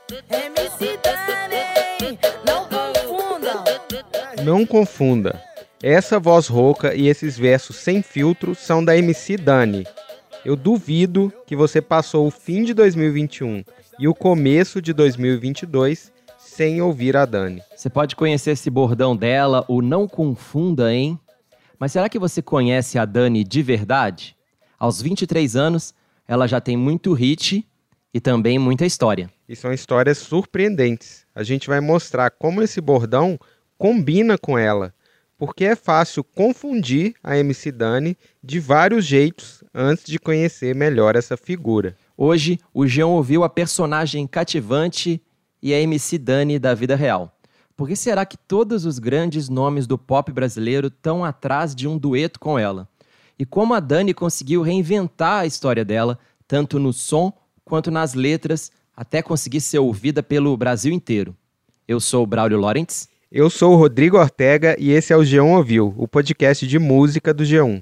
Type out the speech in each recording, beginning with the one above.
MC Dani, não confundam. Não confunda. Essa voz rouca e esses versos sem filtro são da MC Dani. Eu duvido que você passou o fim de 2021 e o começo de 2022 sem ouvir a Dani. Você pode conhecer esse bordão dela, o não confunda, hein? Mas será que você conhece a Dani de verdade? Aos 23 anos, ela já tem muito hit e também muita história. E são histórias surpreendentes. A gente vai mostrar como esse bordão combina com ela, porque é fácil confundir a MC Dani de vários jeitos antes de conhecer melhor essa figura. Hoje, o Jean ouviu a personagem cativante e a MC Dani da vida real. Por que será que todos os grandes nomes do pop brasileiro estão atrás de um dueto com ela? E como a Dani conseguiu reinventar a história dela, tanto no som quanto nas letras, até conseguir ser ouvida pelo Brasil inteiro. Eu sou o Braulio Lorentz. Eu sou o Rodrigo Ortega e esse é o G1 Ouviu, o podcast de música do G1.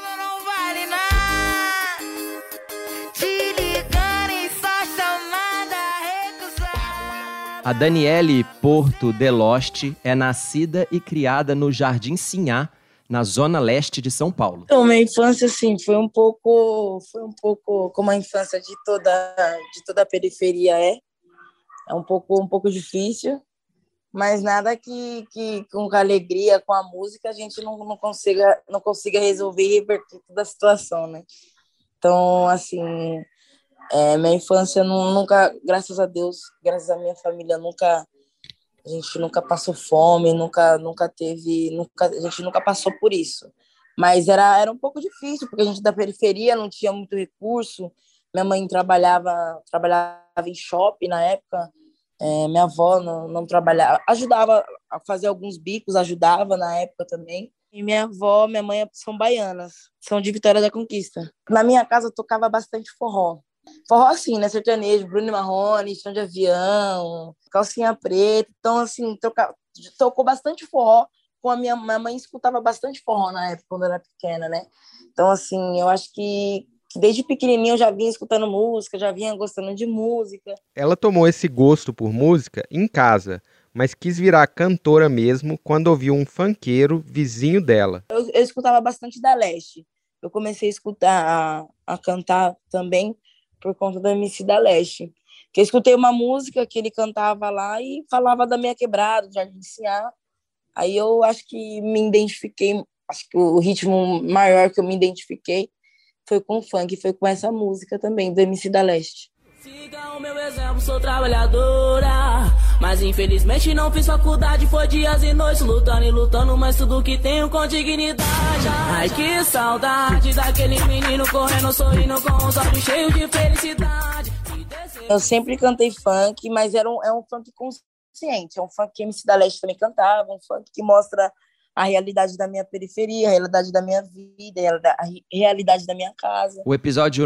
A Daniele Porto Deloste é nascida e criada no Jardim Sinhá, na zona leste de São Paulo. Então, minha infância, assim, foi um pouco como a infância de toda a periferia é um pouco difícil, mas nada que com a alegria, com a música, a gente não consiga resolver e reverter toda a situação, né? Então, assim, minha infância nunca, graças a Deus, graças à minha família, a gente nunca passou fome, a gente nunca passou por isso. Mas era um pouco difícil, porque a gente da periferia não tinha muito recurso. Minha mãe trabalhava em shopping na época, minha avó não trabalhava, ajudava a fazer alguns bicos, ajudava na época também. E minha avó, minha mãe são baianas, são de Vitória da Conquista. Na minha casa tocava bastante forró. Forró assim, né? Sertanejo, Bruno e Marrone, Chão de Avião, Calcinha Preta. Então, assim, tocou bastante forró. Com a minha mãe escutava bastante forró na época, quando eu era pequena, né? Então, assim, eu acho que desde pequenininha eu já vinha escutando música, já vinha gostando de música. Ela tomou esse gosto por música em casa, mas quis virar cantora mesmo quando ouviu um funkeiro vizinho dela. Eu escutava bastante da Leste. Eu comecei a escutar, a cantar também por conta do MC da Leste. Que eu escutei uma música que ele cantava lá e falava da minha quebrada, do Jardim Sinhá. Aí eu acho que me identifiquei, acho que o ritmo maior que eu me identifiquei foi com o funk, foi com essa música também, do MC da Leste. Siga o meu exemplo, sou trabalhadora, mas infelizmente não fiz faculdade, foi dias e noites lutando, mas tudo que tenho com dignidade. Ai, que saudade daquele menino correndo, sorrindo com os olhos cheios de felicidade. Eu sempre cantei funk, mas é um funk consciente, é um funk que MC da Leste também cantava, um funk que mostra a realidade da minha periferia, a realidade da minha vida, a realidade da minha casa. O episódio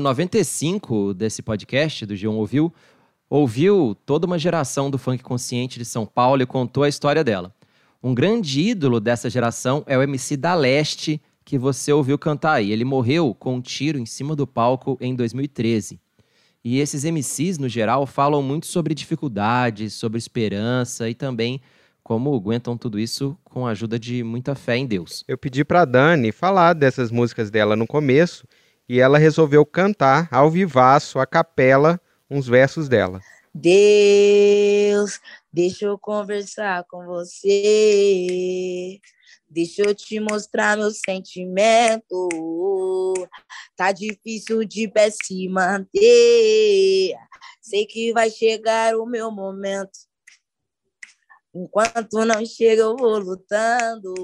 95 desse podcast, do G1 ouviu toda uma geração do funk consciente de São Paulo e contou a história dela. Um grande ídolo dessa geração é o MC da Leste, que você ouviu cantar aí. Ele morreu com um tiro em cima do palco em 2013. E esses MCs, no geral, falam muito sobre dificuldades, sobre esperança e também como aguentam tudo isso com a ajuda de muita fé em Deus. Eu pedi pra Dani falar dessas músicas dela no começo e ela resolveu cantar ao vivaço, a capela, uns versos dela. Deus, deixa eu conversar com você, deixa eu te mostrar meu sentimento, tá difícil de pé se manter, sei que vai chegar o meu momento. Enquanto não chega, eu vou lutando,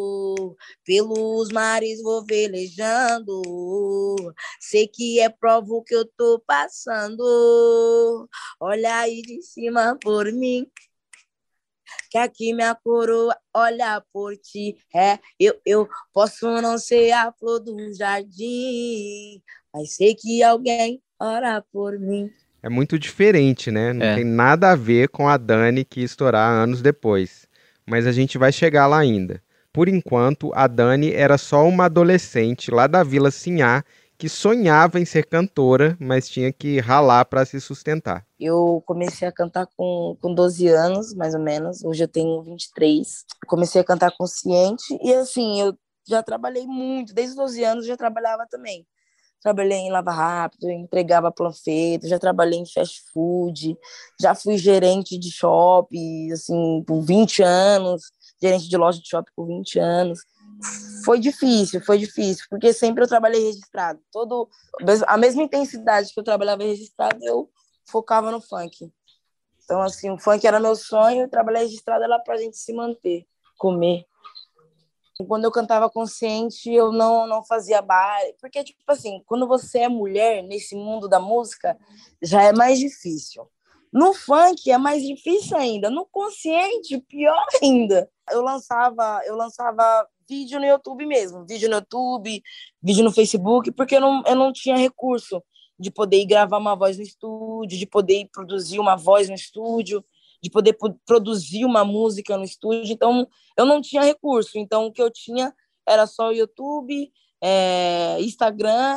pelos mares vou velejando, sei que é prova o que eu tô passando, olha aí de cima por mim, que aqui minha coroa olha por ti, eu posso não ser a flor do jardim, mas sei que alguém ora por mim. É muito diferente, né? Não tem nada a ver com a Dani que ia estourar anos depois. Mas a gente vai chegar lá ainda. Por enquanto, a Dani era só uma adolescente lá da Vila Sinhá que sonhava em ser cantora, mas tinha que ralar para se sustentar. Eu comecei a cantar com 12 anos, mais ou menos. Hoje eu tenho 23. Comecei a cantar consciente e, assim, eu já trabalhei muito. Desde os 12 anos eu já trabalhava também. Trabalhei em Lava Rápido, entregava panfleto, já trabalhei em fast food, já fui gerente de shopping, assim, por 20 anos, gerente de loja de shopping por 20 anos. Foi difícil, porque sempre eu trabalhei registrado. A mesma intensidade que eu trabalhava registrado, eu focava no funk. Então, assim, o funk era meu sonho, trabalhar registrado era pra gente se manter, comer. Quando eu cantava consciente, eu não fazia baile, porque, tipo assim, quando você é mulher nesse mundo da música, já é mais difícil. No funk é mais difícil ainda, no consciente, pior ainda. Eu lançava vídeo no YouTube mesmo, vídeo no Facebook, porque eu não tinha recurso de poder ir gravar uma voz no estúdio, de poder ir produzir uma voz no estúdio, de poder produzir uma música no estúdio. Então, eu não tinha recurso. Então, o que eu tinha era só o YouTube, Instagram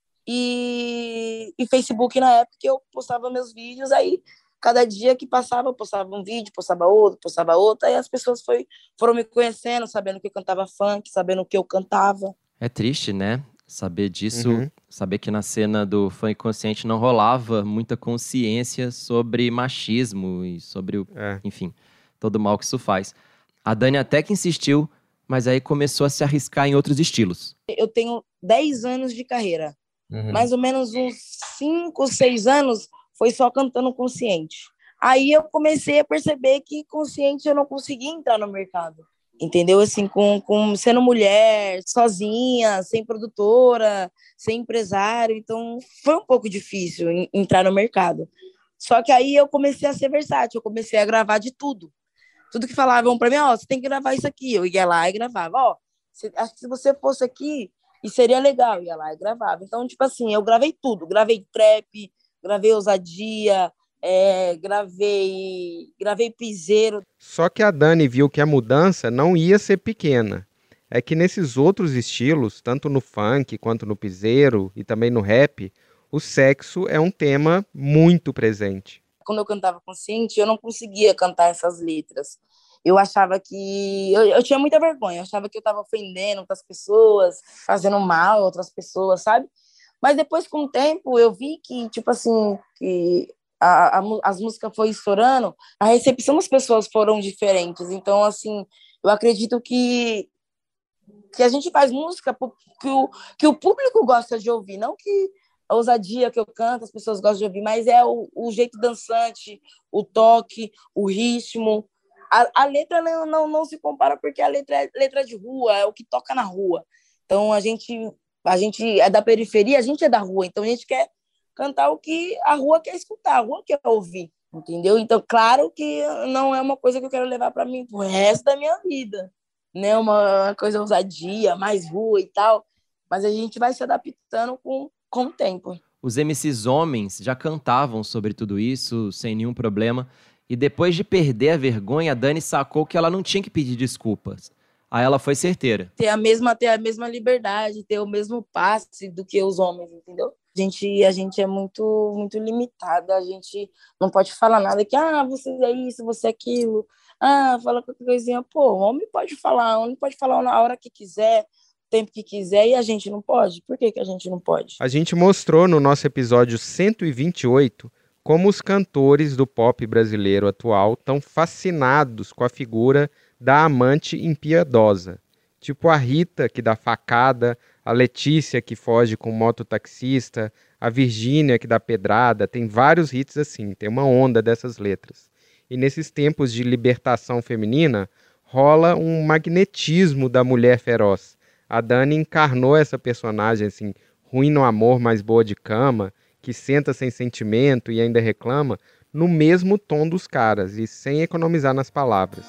e Facebook na época que eu postava meus vídeos. Aí, cada dia que passava, eu postava um vídeo, postava outro. Aí as pessoas foram me conhecendo, sabendo que eu cantava funk, sabendo o que eu cantava. É triste, né? Saber disso, saber que na cena do funk consciente não rolava muita consciência sobre machismo e sobre, enfim, todo o mal que isso faz. A Dani até que insistiu, mas aí começou a se arriscar em outros estilos. Eu tenho 10 anos de carreira. Mais ou menos uns 5, 6 anos foi só cantando consciente. Aí eu comecei a perceber que consciente eu não conseguia entrar no mercado. Entendeu? Assim, sendo mulher, sozinha, sem produtora, sem empresário. Então, foi um pouco difícil entrar no mercado. Só que aí eu comecei a ser versátil, eu comecei a gravar de tudo. Tudo que falavam para mim, você tem que gravar isso aqui. Eu ia lá e gravava. Acho que se você fosse aqui, isso seria legal. Eu ia lá e gravava. Então, tipo assim, eu gravei tudo. Gravei trap, gravei ousadia, gravei piseiro. Só que a Dani viu que a mudança não ia ser pequena. É que nesses outros estilos, tanto no funk quanto no piseiro e também no rap, o sexo é um tema muito presente. Quando eu cantava consciente, eu não conseguia cantar essas letras. Eu achava que... Eu tinha muita vergonha. Eu achava que eu estava ofendendo outras pessoas, fazendo mal a outras pessoas, sabe? Mas depois, com o tempo, eu vi que, tipo assim, que as músicas foram estourando, a recepção das pessoas foram diferentes. Então, assim, eu acredito que a gente faz música que o público gosta de ouvir, não que a ousadia que eu canto as pessoas gostam de ouvir, mas é o jeito dançante, o toque, o ritmo. A letra não se compara porque a letra é letra de rua, é o que toca na rua. Então, a gente é da periferia, a gente é da rua, então a gente quer cantar o que a rua quer escutar, a rua quer ouvir, entendeu? Então, claro que não é uma coisa que eu quero levar para mim pro resto da minha vida, né? Uma coisa ousadia, mais rua e tal, mas a gente vai se adaptando com o tempo. Os MCs homens já cantavam sobre tudo isso sem nenhum problema, e depois de perder a vergonha, a Dani sacou que ela não tinha que pedir desculpas. Aí ela foi certeira. Ter a mesma liberdade, ter o mesmo passe do que os homens, entendeu? A gente é muito, muito limitada, a gente não pode falar nada que, você é isso, você é aquilo, fala qualquer coisinha. Pô, o homem pode falar na hora que quiser, o tempo que quiser, e a gente não pode? Por que a gente não pode? A gente mostrou no nosso episódio 128 como os cantores do pop brasileiro atual estão fascinados com a figura da amante impiedosa. Tipo a Rita, que dá facada, a Letícia, que foge com o mototaxista, a Virgínia, que dá pedrada. Tem vários hits assim, tem uma onda dessas letras. E nesses tempos de libertação feminina, rola um magnetismo da mulher feroz. A Dani encarnou essa personagem assim, ruim no amor, mas boa de cama, que senta sem sentimento e ainda reclama, no mesmo tom dos caras e sem economizar nas palavras.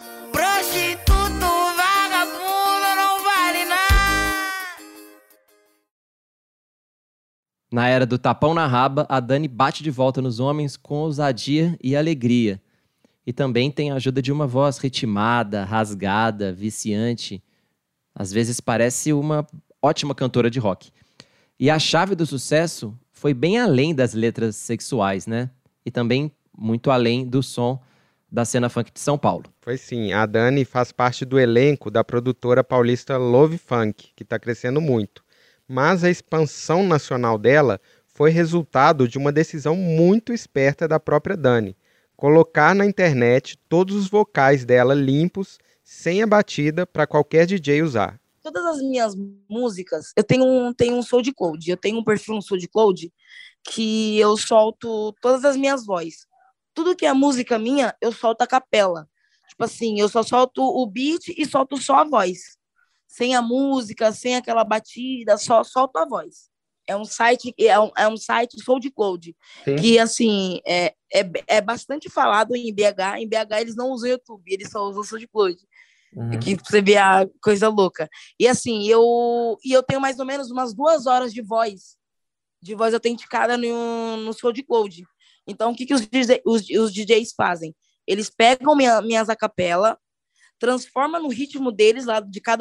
Na era do tapão na raba, a Dani bate de volta nos homens com ousadia e alegria. E também tem a ajuda de uma voz ritmada, rasgada, viciante. Às vezes parece uma ótima cantora de rock. E a chave do sucesso foi bem além das letras sexuais, né? E também muito além do som da cena funk de São Paulo. Foi sim, a Dani faz parte do elenco da produtora paulista Love Funk, que está crescendo muito. Mas a expansão nacional dela foi resultado de uma decisão muito esperta da própria Dani. Colocar na internet todos os vocais dela limpos, sem a batida, para qualquer DJ usar. Todas as minhas músicas, eu tenho um SoundCloud, eu tenho um perfil no SoundCloud que eu solto todas as minhas vozes. Tudo que é música minha, eu solto a capela. Tipo assim, eu só solto o beat e solto só a voz. Sem a música, sem aquela batida, só solto a voz. É um site SoundCloud, que assim, é bastante falado em BH. Em BH eles não usam YouTube, eles só usam o SoundCloud. Que você vê a coisa louca. E assim, eu tenho mais ou menos umas 2 horas de voz autenticada no SoundCloud. Então, o que os DJs fazem? Eles pegam minhas acapela, transformam no ritmo deles, lá de cada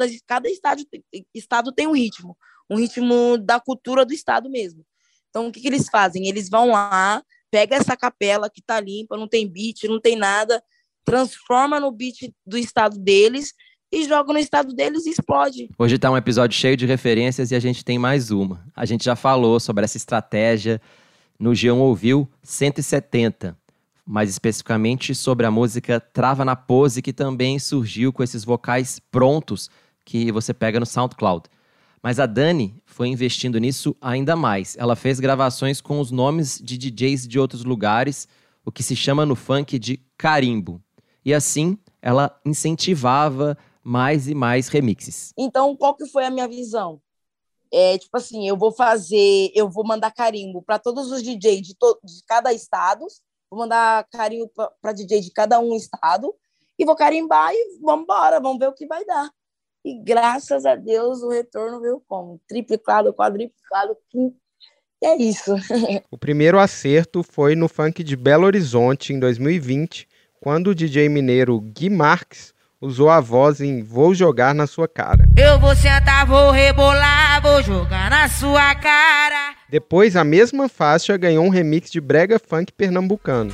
estado tem um ritmo da cultura do estado mesmo. Então, o que eles fazem? Eles vão lá, pegam essa capela que tá limpa, não tem beat, não tem nada, transforma no beat do estado deles e joga no estado deles e explode. Hoje tá um episódio cheio de referências e a gente tem mais uma. A gente já falou sobre essa estratégia no G1 Ouviu 170, mais especificamente sobre a música Trava na Pose, que também surgiu com esses vocais prontos que você pega no SoundCloud. Mas a Dani foi investindo nisso ainda mais. Ela fez gravações com os nomes de DJs de outros lugares, o que se chama no funk de carimbo. E assim, ela incentivava mais e mais remixes. Então, qual que foi a minha visão? Tipo assim, eu vou mandar carimbo para todos os DJs de cada estado, vou mandar carimbo para DJ de cada um estado, e vou carimbar e vamos embora, vamos ver o que vai dar. E graças a Deus o retorno veio como? Triplicado, quadriplicado, e é isso. O primeiro acerto foi no funk de Belo Horizonte, em 2020, quando o DJ mineiro Gui Marques usou a voz em Vou Jogar na Sua Cara. Eu vou sentar, vou rebolar, vou jogar na sua cara. Depois, a mesma faixa ganhou um remix de brega funk pernambucano.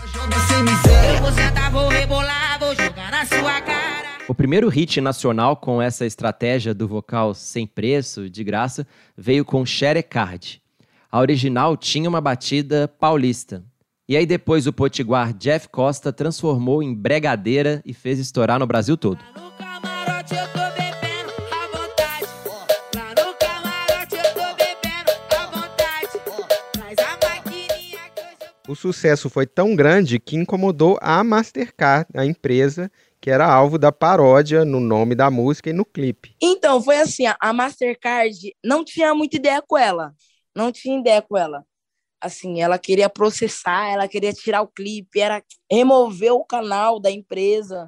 Eu vou sentar, vou rebolar, vou jogar na sua cara. O primeiro hit nacional com essa estratégia do vocal sem preço, de graça, veio com Xerecard. A original tinha uma batida paulista. E aí depois o potiguar Jeff Costa transformou em bregadeira e fez estourar no Brasil todo. Lá no camarote eu tô bebendo à vontade. Lá no camarote eu tô bebendo à vontade. Traz a maquininha que hoje eu... O sucesso foi tão grande que incomodou a Mastercard, a empresa que era alvo da paródia no nome da música e no clipe. Então, foi assim, a Mastercard não tinha muita ideia com ela. Não tinha ideia com ela. Assim, ela queria processar, ela queria tirar o clipe, era remover o canal da empresa.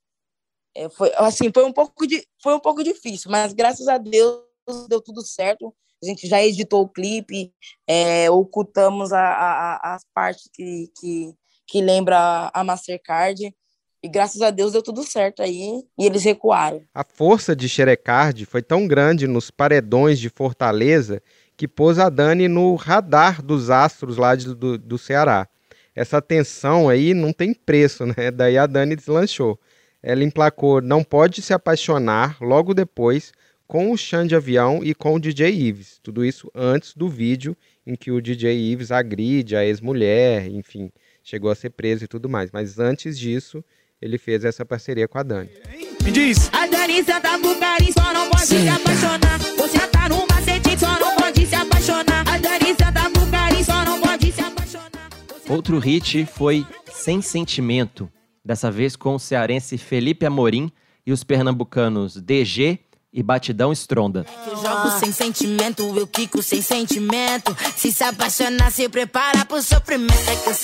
Foi um pouco difícil, mas graças a Deus deu tudo certo. A gente já editou o clipe, ocultamos as partes que lembra a Mastercard. E graças a Deus deu tudo certo aí e eles recuaram. A força de Xerecard foi tão grande nos paredões de Fortaleza que pôs a Dani no radar dos astros lá do Ceará. Essa atenção aí não tem preço, né? Daí a Dani deslanchou. Ela emplacou Não Pode Se Apaixonar logo depois com o Xande Avião e com o DJ Ives. Tudo isso antes do vídeo em que o DJ Ives agride a ex-mulher, enfim, chegou a ser preso e tudo mais. Mas antes disso, ele fez essa parceria com a Dani. Me diz. A Dani senta pro carinho, só não pode se apaixonar. Você tá no macete, só não pode se apaixonar. A Dani senta pro carinho, só não pode se apaixonar. Outro hit foi Sem Sentimento, dessa vez com o cearense Felipe Amorim e os pernambucanos DG e Batidão Stronda. Eu jogo sem sentimento, eu quico sem sentimento. Se apaixonar, se prepara pro sofrimento. É que eu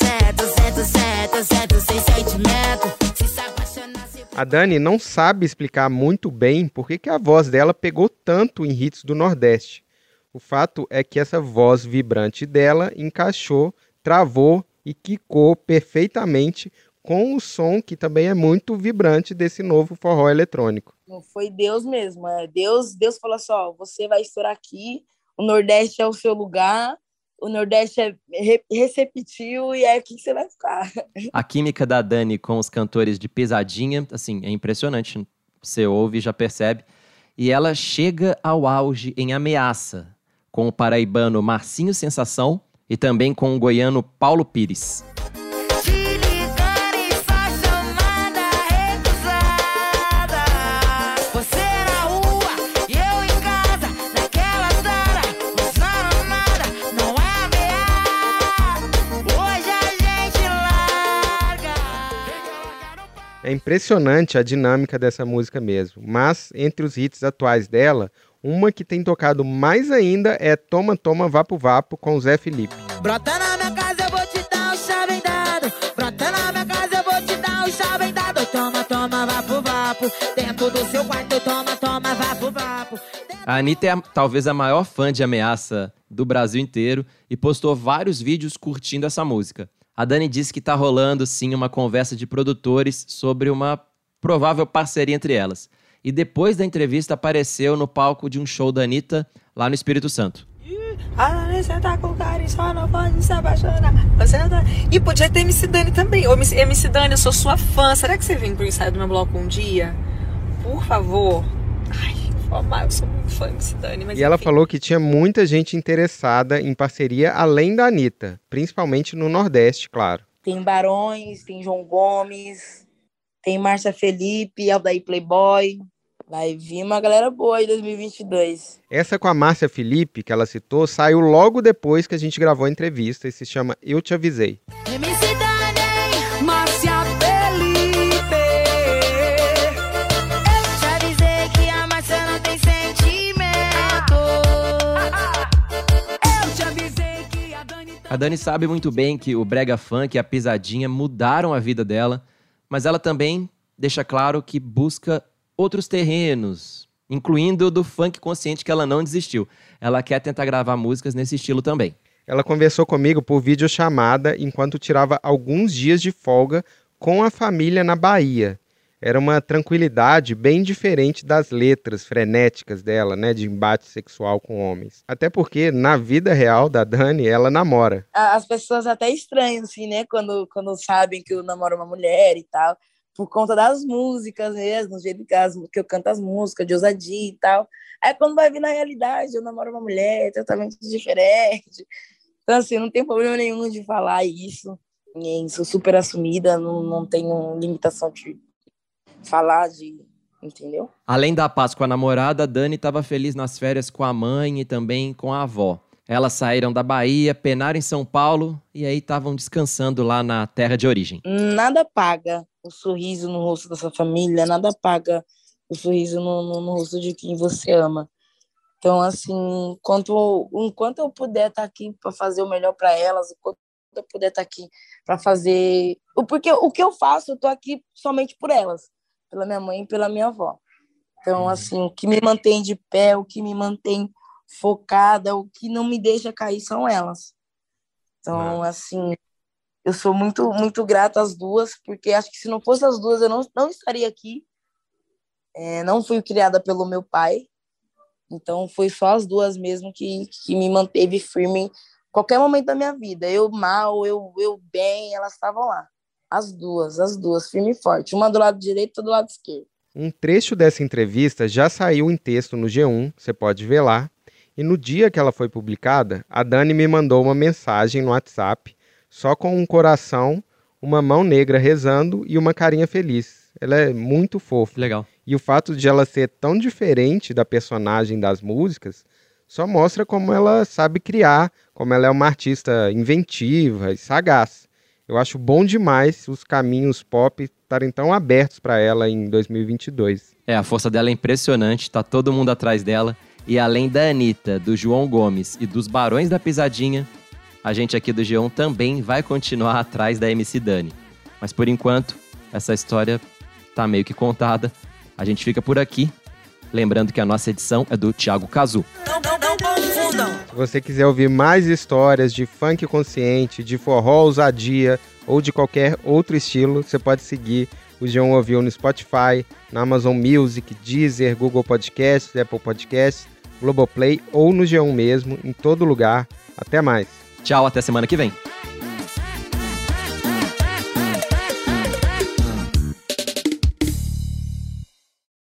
sento sem sentimento. Se apaixonar, se... A Dani não sabe explicar muito bem por que a voz dela pegou tanto em hits do Nordeste. O fato é que essa voz vibrante dela encaixou, travou e quicou perfeitamente com o som que também é muito vibrante desse novo forró eletrônico. Foi Deus mesmo. Deus falou assim, ó, você vai estourar aqui, o Nordeste é o seu lugar, o Nordeste é receptivo e é aqui que você vai ficar. A química da Dani com os cantores de Pesadinha, assim, é impressionante. Você ouve e já percebe. E ela chega ao auge em Ameaça, com o paraibano Marcinho Sensação e também com o goiano Paulo Pires. É impressionante a dinâmica dessa música mesmo, mas entre os hits atuais dela, uma que tem tocado mais ainda é Toma, Toma, Vapo, Vapo, com o Zé Felipe. Brota na minha casa, eu vou te dar um chave dado. Brota na minha casa, eu vou te dar um chave dado. Toma, toma, vapo, vapo. Dentro do seu quarto, toma, toma, vapo, vapo. A Anitta é talvez a maior fã de Ameaça do Brasil inteiro e postou vários vídeos curtindo essa música. A Dani disse que tá rolando, sim, uma conversa de produtores sobre uma provável parceria entre elas. E depois da entrevista apareceu no palco de um show da Anitta lá no Espírito Santo. Você tá com cara e só não pode se apaixonar. E podia ter MC Dani também. Ô, MC Dani, eu sou sua fã. Será que você vem pro ensaio do meu bloco um dia? Por favor. Ai, eu sou muito fã de MC Dani. Mas e ela falou que tinha muita gente interessada em parceria além da Anitta, principalmente no Nordeste, claro. Tem Barões, tem João Gomes, tem Márcia Felipe, Aldair Playboy. Vai vir uma galera boa em 2022. Essa com a Márcia Felipe, que ela citou, saiu logo depois que a gente gravou a entrevista e se chama Eu Te Avisei. MC Dani, Márcia Felipe. Eu te avisei que a Márcia não tem sentimento. Eu te avisei que a Dani... A Dani sabe muito bem que o brega funk e a pisadinha mudaram a vida dela, mas ela também deixa claro que busca outros terrenos, incluindo o do funk consciente, que ela não desistiu. Ela quer tentar gravar músicas nesse estilo também. Ela conversou comigo por videochamada enquanto tirava alguns dias de folga com a família na Bahia. Era uma tranquilidade bem diferente das letras frenéticas dela, né, de embate sexual com homens. Até porque, na vida real da Dani, ela namora. As pessoas até estranham, assim, né, quando sabem que eu namoro uma mulher e tal. Por conta das músicas mesmo, do jeito que eu canto as músicas, de ousadia e tal. Aí quando vai vir na realidade, eu namoro uma mulher, totalmente diferente. Então, assim, não tem problema nenhum de falar isso. E sou super assumida, não tenho limitação de falar, entendeu? Além da paz com a namorada, a Dani estava feliz nas férias com a mãe e também com a avó. Elas saíram da Bahia, penaram em São Paulo e aí estavam descansando lá na terra de origem. Nada paga o sorriso no rosto da sua família, nada paga o sorriso no rosto de quem você ama. Então, assim, enquanto eu puder estar aqui para fazer o melhor para elas, enquanto eu puder estar aqui para fazer... Porque o que eu faço, eu estou aqui somente por elas, pela minha mãe e pela minha avó. Então, assim, o que me mantém de pé, o que me mantém focada, o que não me deixa cair são elas. Então, assim, eu sou muito, muito grata às duas, porque acho que se não fosse as duas, eu não estaria aqui. Não fui criada pelo meu pai, então foi só as duas mesmo que me manteve firme em qualquer momento da minha vida. Eu mal, eu bem, elas estavam lá. As duas, firme e forte. Uma do lado direito, outra do lado esquerdo. Um trecho dessa entrevista já saiu em texto no G1, você pode ver lá. E no dia que ela foi publicada, a Dani me mandou uma mensagem no WhatsApp, só com um coração, uma mão negra rezando e uma carinha feliz. Ela é muito fofa. Legal. E o fato de ela ser tão diferente da personagem das músicas só mostra como ela sabe criar, como ela é uma artista inventiva e sagaz. Eu acho bom demais os caminhos pop estarem tão abertos para ela em 2022. A força dela é impressionante, tá todo mundo atrás dela. E além da Anitta, do João Gomes e dos Barões da Pisadinha, a gente aqui do G1 também vai continuar atrás da MC Dani. Mas por enquanto, essa história tá meio que contada. A gente fica por aqui. Lembrando que a nossa edição é do Thiago Cazu. Não confundam. Se você quiser ouvir mais histórias de funk consciente, de forró ousadia ou de qualquer outro estilo, você pode seguir o G1 Ouviu no Spotify, na Amazon Music, Deezer, Google Podcasts, Apple Podcasts Globoplay ou no G1 mesmo, em todo lugar. Até mais. Tchau, até semana que vem.